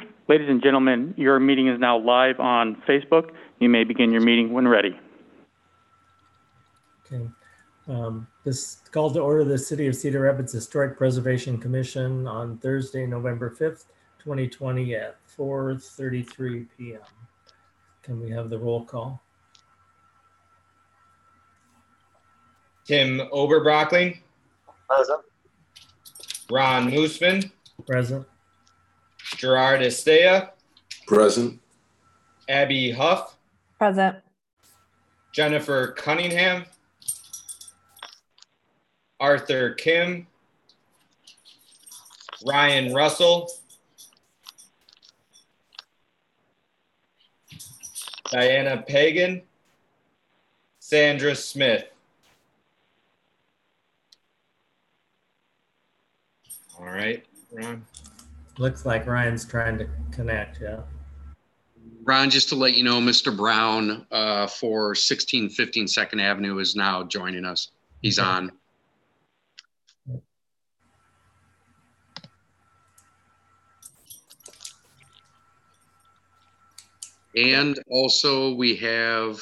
Ladies and gentlemen, your meeting is now live on Facebook. You may begin your meeting when ready. Okay. This call to order the City of Cedar Rapids Historic Preservation Commission on Thursday, November 5th, 2020 at 4:33 p.m. Can we have the roll call? Tim Oberbrockling. Present. Ron Moosman. Present. Gerard Estea. Present. Abby Huff. Present. Jennifer Cunningham. Arthur Kim. Ryan Russell. Diana Pagan. Sandra Smith. All right, Ron. Looks like Ryan's trying to connect, yeah. Ron, just to let you know, Mr. Brown for 1615 Second Avenue is now joining us. He's on. And also we have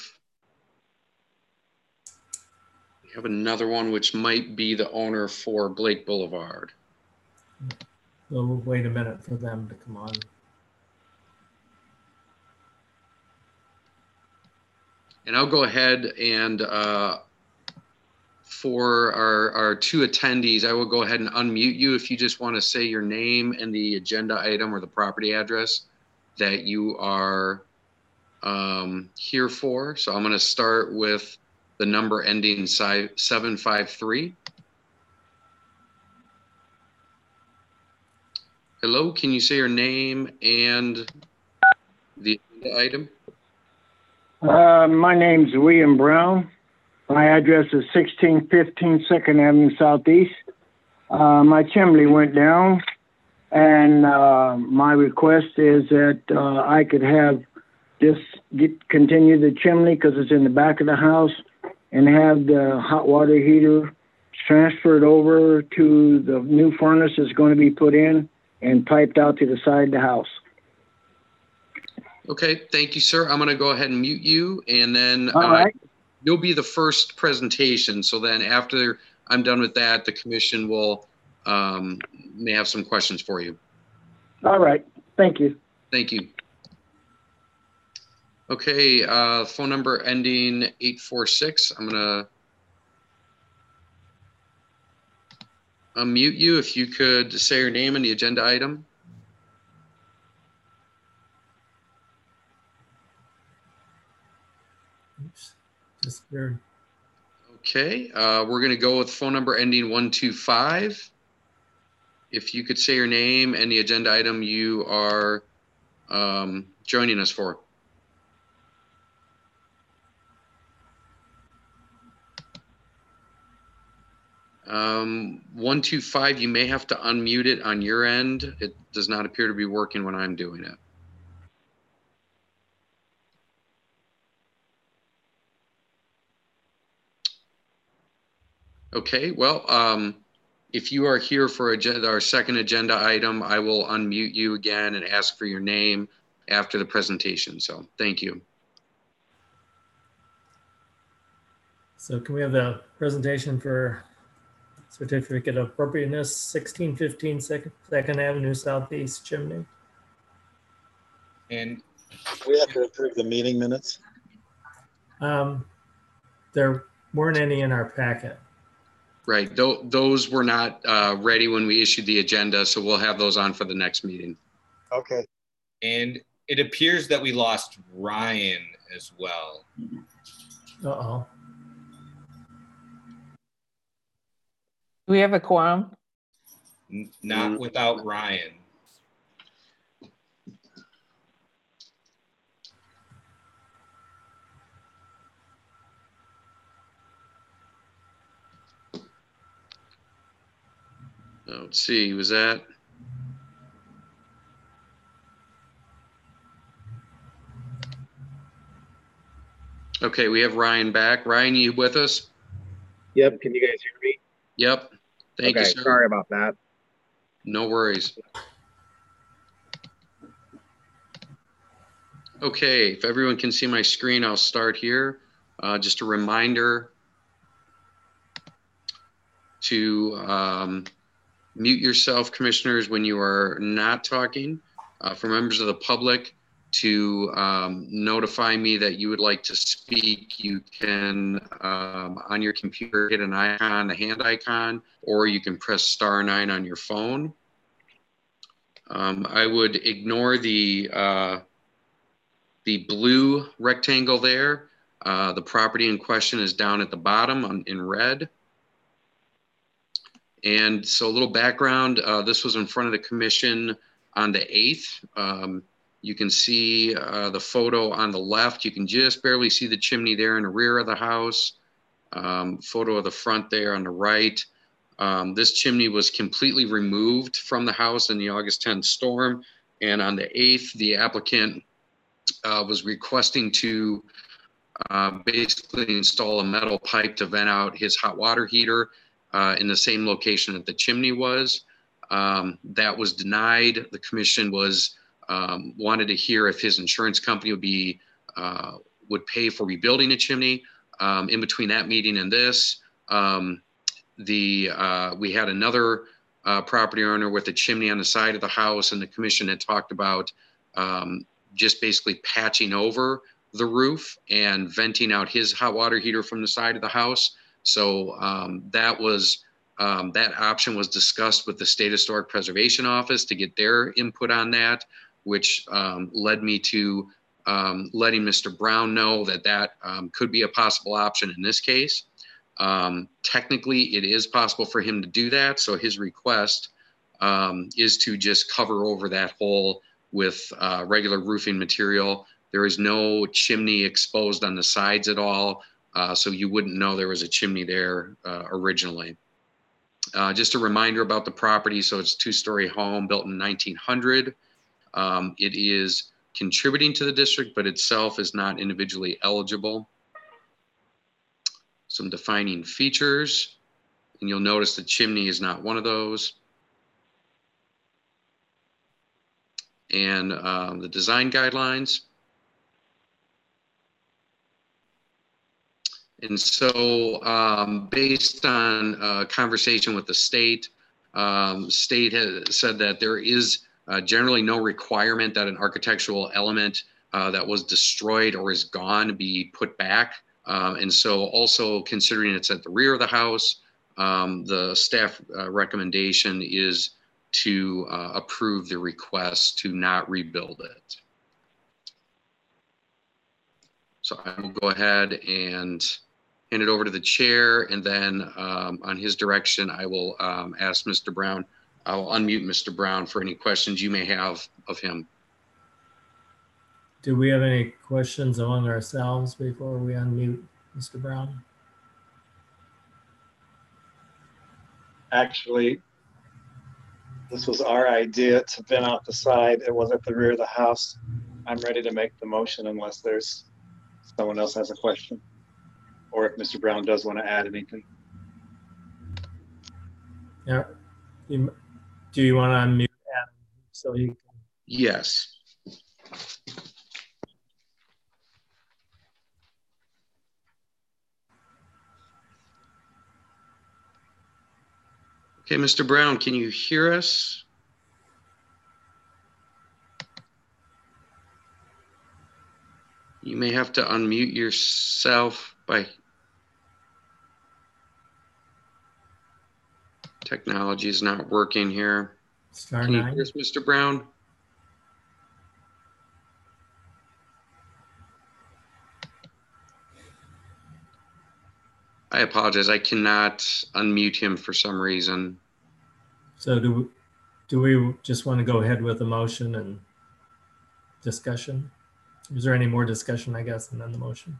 another one which might be the owner for Blake Boulevard. We'll wait a minute for them to come on. And I'll go ahead and for our two attendees, I will go ahead and unmute you if you just want to say your name and the agenda item or the property address that you are here for. So I'm going to start with the number ending 753. Hello, can you say your name and the item? My name's William Brown. My address is 1615 Second Avenue Southeast. My chimney went down, and my request is that I could have continue the chimney because it's in the back of the house, and have the hot water heater transferred over to the new furnace that's going to be put in and piped out to the side of the house. Okay, thank you, sir. I'm going to go ahead and mute you, and then All right. You'll be the first presentation. So then after I'm done with that, the commission will may have some questions for you. All right. Thank you. Thank you. Okay, phone number ending 846. I'm going to unmute you if you could say your name and the agenda item. Oops, disappeared. Okay, we're going to go with phone number ending 125. If you could say your name and the agenda item you are joining us for. 125, you may have to unmute it on your end. It does not appear to be working when I'm doing it. Okay, well, if you are here for our second agenda item, I will unmute you again and ask for your name after the presentation. So thank you. So can we have the presentation for Certificate of Appropriateness, 1615 Second Avenue Southeast chimney? And we have to approve the meeting minutes. There weren't any in our packet. Right, those were not ready when we issued the agenda, so we'll have those on for the next meeting. Okay. And it appears that we lost Ryan as well. Uh-oh. Do we have a quorum? Not without Ryan. Let's see, was that? Okay, we have Ryan back. Ryan, you with us? Yep, can you guys hear me? Yep, thank you, sir. Sorry about that. No worries. Okay, if everyone can see my screen, I'll start here. Just a reminder to mute yourself, commissioners, when you are not talking. For members of the public to notify me that you would like to speak, you can, on your computer, hit an icon, the hand icon, or you can press *9 on your phone. I would ignore the blue rectangle there. The property in question is down at the bottom in red. And so a little background, this was in front of the commission on the 8th. You can see the photo on the left. You can just barely see the chimney there in the rear of the house. Photo of the front there on the right. This chimney was completely removed from the house in the August 10th storm. And on the 8th, the applicant was requesting to basically install a metal pipe to vent out his hot water heater in the same location that the chimney was. That was denied. The commission was wanted to hear if his insurance company would pay for rebuilding a chimney. In between that meeting and this, we had another property owner with a chimney on the side of the house, and the commission had talked about just basically patching over the roof and venting out his hot water heater from the side of the house. So that option was discussed with the State Historic Preservation Office to get their input on that, which led me to letting Mr. Brown know that could be a possible option in this case. Technically, it is possible for him to do that. So his request is to just cover over that hole with regular roofing material. There is no chimney exposed on the sides at all. So you wouldn't know there was a chimney there originally. Just a reminder about the property. So it's a 2-story home built in 1900. It is contributing to the district, but itself is not individually eligible. Some defining features, and you'll notice the chimney is not one of those. And the design guidelines. And so based on conversation with the state, state has said that there is generally no requirement that an architectural element that was destroyed or is gone be put back. And so also considering it's at the rear of the house, the staff recommendation is to approve the request to not rebuild it. So I will go ahead and hand it over to the chair, and then on his direction, I will ask Mr. Brown. I will unmute Mr. Brown for any questions you may have of him. Do we have any questions among ourselves before we unmute Mr. Brown? Actually, this was our idea to vent out the side. It was at the rear of the house. I'm ready to make the motion unless there's someone else has a question, or if Mr. Brown does want to add anything. Yeah. Do you want to unmute Adam so he can? Yes. Okay, Mr. Brown, can you hear us? You may have to unmute yourself by technology is not working here. Can you hear us, Mr. Brown? I apologize. I cannot unmute him for some reason. So do we just want to go ahead with the motion and discussion? Is there any more discussion, I guess, and then the motion?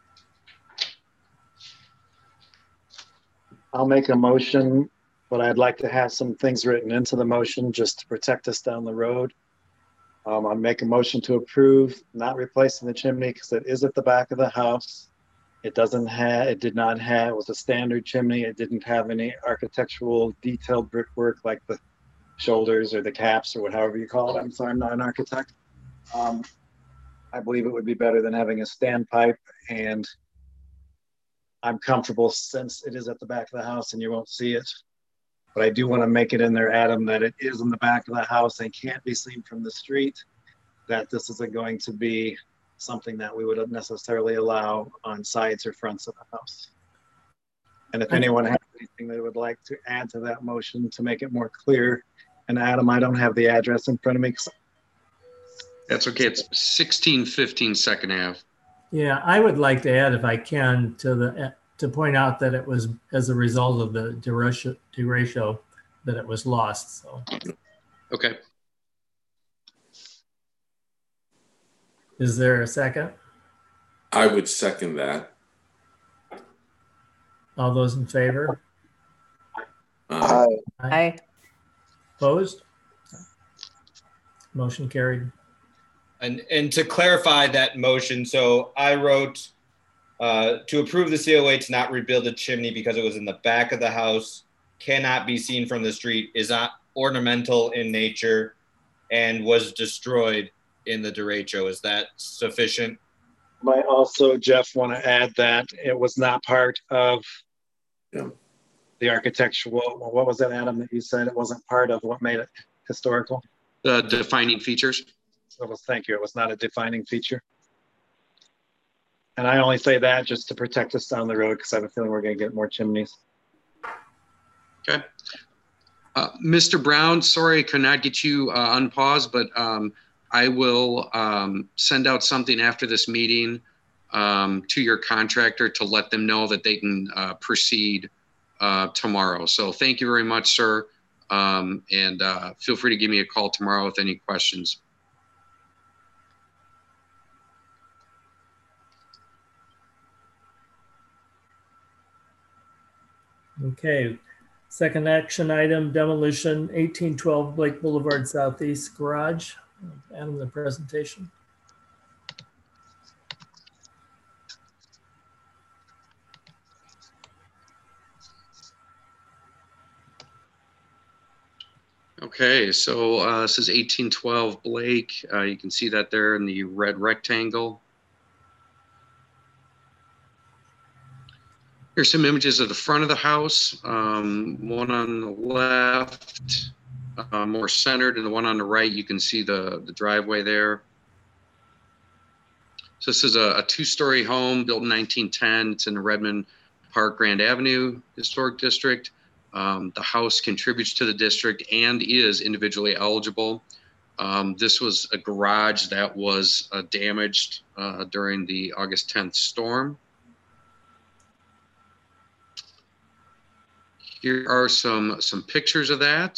I'll make a motion, but I'd like to have some things written into the motion just to protect us down the road. I'll make a motion to approve not replacing the chimney because it is at the back of the house. It did not have, it was a standard chimney. It didn't have any architectural detailed brickwork like the shoulders or the caps or whatever you call it. I'm sorry, I'm not an architect. I believe it would be better than having a standpipe, and I'm comfortable since it is at the back of the house and you won't see it. But I do want to make it in there, Adam, that it is in the back of the house and can't be seen from the street, that this isn't going to be something that we would necessarily allow on sides or fronts of the house. And if anyone has anything they would like to add to that motion to make it more clear, and Adam, I don't have the address in front of me. That's okay. It's 1615 Second Ave. Yeah, I would like to add, if I can, to point out that it was as a result of the derecho that it was lost. So, Okay. is there a second? I would second that. All those in favor? Aye. Opposed? Motion carried. And to clarify that motion, so I wrote to approve the COA to not rebuild the chimney because it was in the back of the house, cannot be seen from the street, is not ornamental in nature, and was destroyed in the derecho. Is that sufficient? Might also, Jeff, want to add that it was not part of the architectural, what was that, Adam, that you said it wasn't part of what made it historical? The defining features. Thank you. It was not a defining feature. And I only say that just to protect us down the road because I have a feeling we're going to get more chimneys. Okay. Mr. Brown, sorry I could not get you unpaused, but I will send out something after this meeting to your contractor to let them know that they can proceed tomorrow. So thank you very much, sir. And feel free to give me a call tomorrow with any questions. Okay. Second action item, demolition 1812 Blake Boulevard Southeast Garage. Adam, the presentation. Okay, so this is 1812 Blake. You can see that there in the red rectangle. Here's some images of the front of the house. One on the left, more centered, and the one on the right, you can see the driveway there. So this is a two-story home built in 1910. It's in the Redmond Park Grand Avenue Historic District. The house contributes to the district and is individually eligible. This was a garage that was damaged during the August 10th storm. Here are some pictures of that.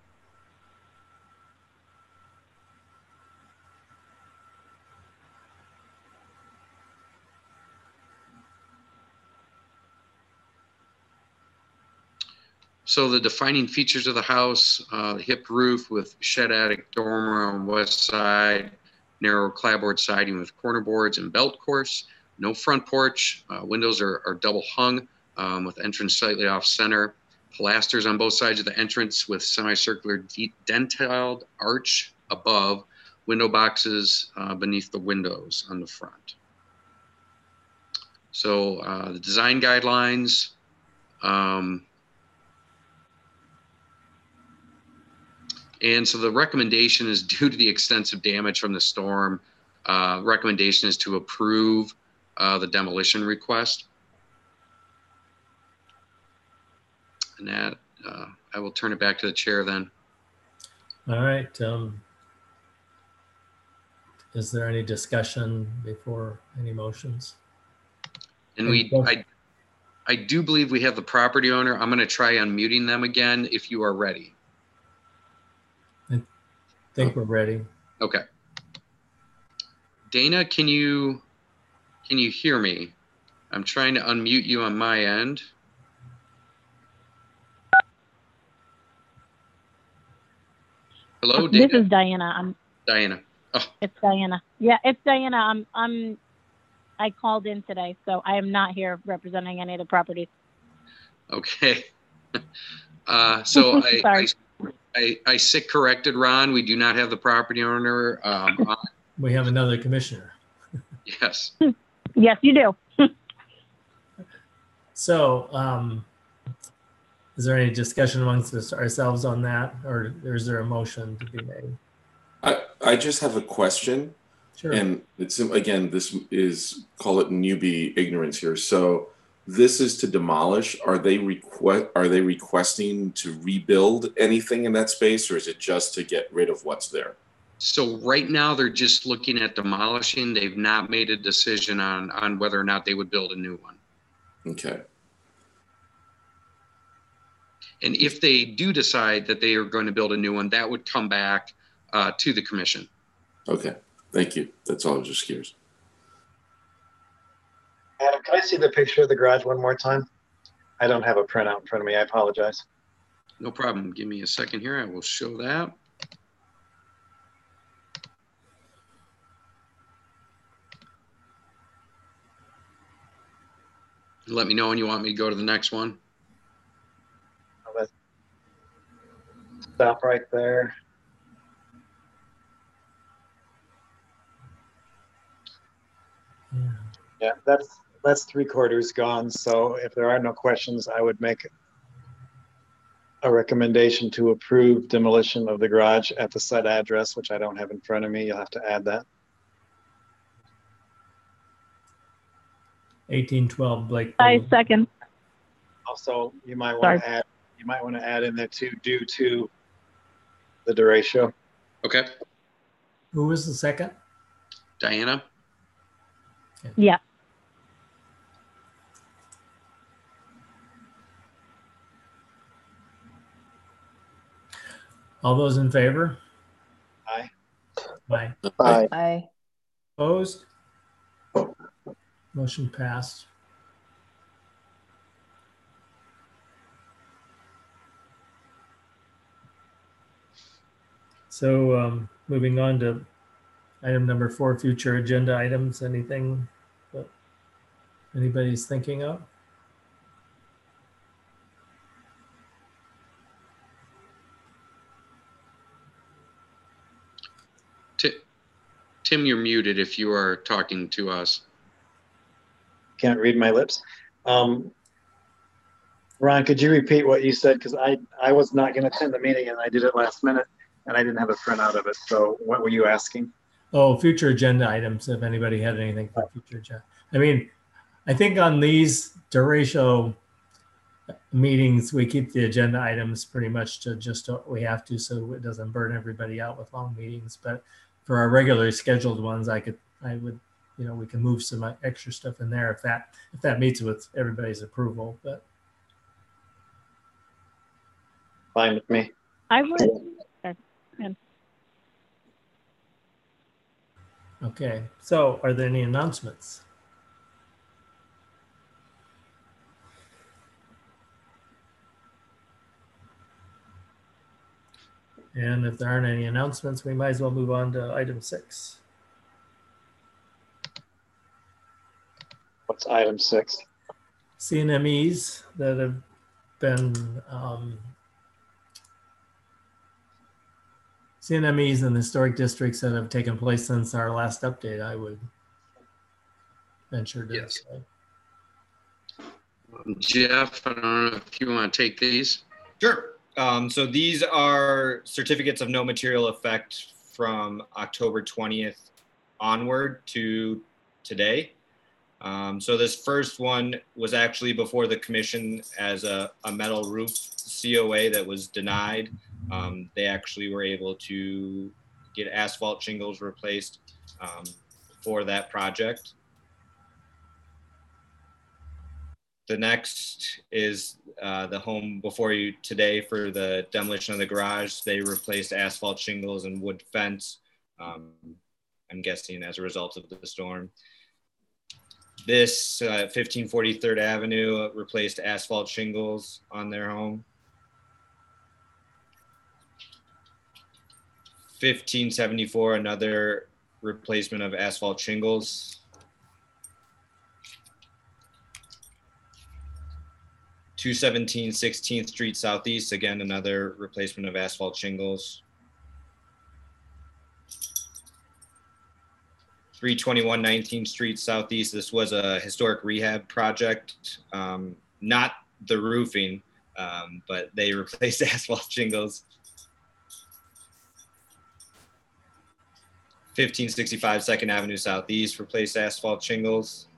So the defining features of the house, hip roof with shed attic dormer on west side, narrow clapboard siding with corner boards and belt course, no front porch, windows are double hung with entrance slightly off center, pilasters on both sides of the entrance with semicircular dentilled arch above, window boxes beneath the windows on the front. So the design guidelines, and so the recommendation is due to the extensive damage from the storm. Recommendation is to approve the demolition request. And that I will turn it back to the chair then. All right. Is there any discussion before any motions? And I do believe we have the property owner. I'm going to try unmuting them again if you are ready. I think we're ready. Okay. Dana, can you hear me? I'm trying to unmute you on my end. Hello, Dana. This is Diana. Diana. Oh. It's Diana. Yeah, it's Diana. I called in today, so I am not here representing any of the properties. Okay. So Sorry. I corrected Ron. We do not have the property owner. We have another commissioner. Yes. Yes, you do. So, is there any discussion amongst ourselves on that, or is there a motion to be made? I just have a question. Sure. And it's, again, this is, call it newbie ignorance here. So this is to demolish. Are they requesting to rebuild anything in that space, or is it just to get rid of what's there? So right now they're just looking at demolishing. They've not made a decision on whether or not they would build a new one. Okay. And if they do decide that they are going to build a new one, that would come back to the commission. Okay. Thank you. That's all. I was just curious. Adam, can I see the picture of the garage one more time? I don't have a printout in front of me. I apologize. No problem. Give me a second here. I will show that. Let me know when you want me to go to the next one. Let's stop right there. Yeah, that's 3/4 gone. So if there are no questions, I would make a recommendation to approve demolition of the garage at the said address, which I don't have in front of me. You'll have to add that. 1812 Blake. I second. Also, you might want to add in there too, due to the derecho. Okay. Who was the second? Diana? Yeah. All those in favor? Aye. Aye. Aye. Aye. Opposed? Motion passed. So moving on to item number 4, future agenda items. Anything that anybody's thinking of? Tim, you're muted if you are talking to us. Can't read my lips. Ron, could you repeat what you said? Because I was not going to attend the meeting and I did it last minute and I didn't have a printout of it. So what were you asking? Oh, future agenda items. If anybody had anything for future agenda. I mean, I think on these derecho meetings, we keep the agenda items pretty much to just what we have to, so it doesn't burn everybody out with long meetings. But for our regularly scheduled ones, I would, we can move some extra stuff in there if that meets with everybody's approval. But fine with me. I would. Okay. So, are there any announcements? And if there aren't any announcements, we might as well move on to item 6. What's item 6? CNMEs that have been CNMEs in historic districts that have taken place since our last update, I would venture to say. Jeff, I don't know if you want to take these. Sure. So these are certificates of no material effect from October 20th onward to today. So this first one was actually before the commission as a metal roof COA that was denied. They actually were able to get asphalt shingles replaced for that project. The next is the home before you today for the demolition of the garage. They replaced asphalt shingles and wood fence, I'm guessing as a result of the storm. This 1540 3rd Avenue replaced asphalt shingles on their home. 1574, another replacement of asphalt shingles. 217 16th Street Southeast, again, another replacement of asphalt shingles. 321 19th Street Southeast. This was a historic rehab project, not the roofing, but they replaced asphalt shingles. 1565 2nd Avenue Southeast replaced asphalt shingles.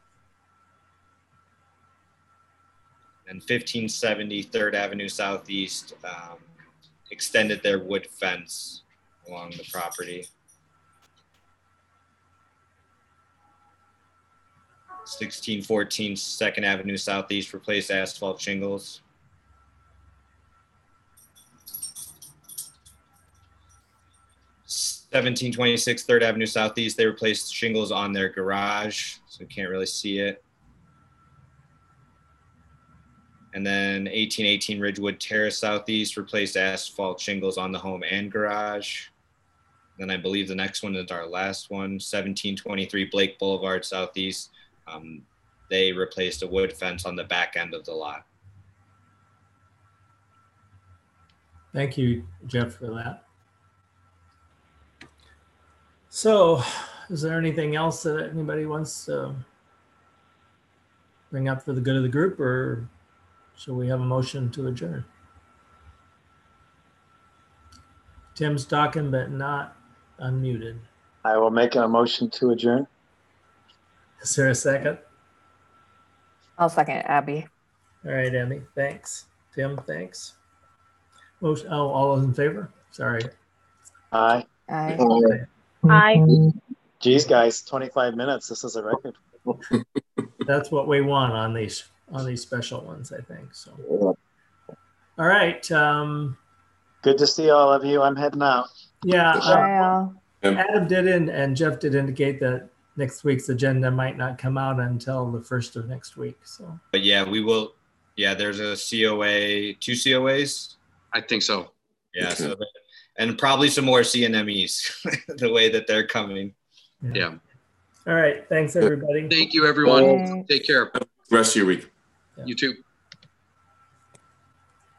And 1570 3rd Avenue Southeast extended their wood fence along the property. 1614 2nd Avenue Southeast replaced asphalt shingles. 1726 3rd Avenue Southeast, they replaced shingles on their garage, so you can't really see it. And then 1818 Ridgewood Terrace Southeast replaced asphalt shingles on the home and garage. Then I believe the next one is our last one, 1723 Blake Boulevard Southeast. They replaced a wood fence on the back end of the lot. Thank you, Jeff, for that. So, is there anything else that anybody wants to bring up for the good of the group, or shall we have a motion to adjourn? Tim's talking, but not unmuted. I will make a motion to adjourn. Is there a second? I'll second it, Abby. All right, Emmy, thanks. Tim, thanks. Motion, oh, all those in favor? Sorry. Aye. Aye. Aye. Geez, guys, 25 minutes. This is a record. That's what we want on these special ones, I think. So, all right. Good to see all of you. I'm heading out. Yeah. Bye, all. Adam did and Jeff did indicate that next week's agenda might not come out until the first of next week. So, But yeah, we will. Yeah, there's a COA, 2 COAs. I think so. Yeah, so and probably some more CNMEs the way that they're coming. Yeah. all right. Thanks, everybody. Thank you, everyone. Thanks. Take care. Rest of your week. You too.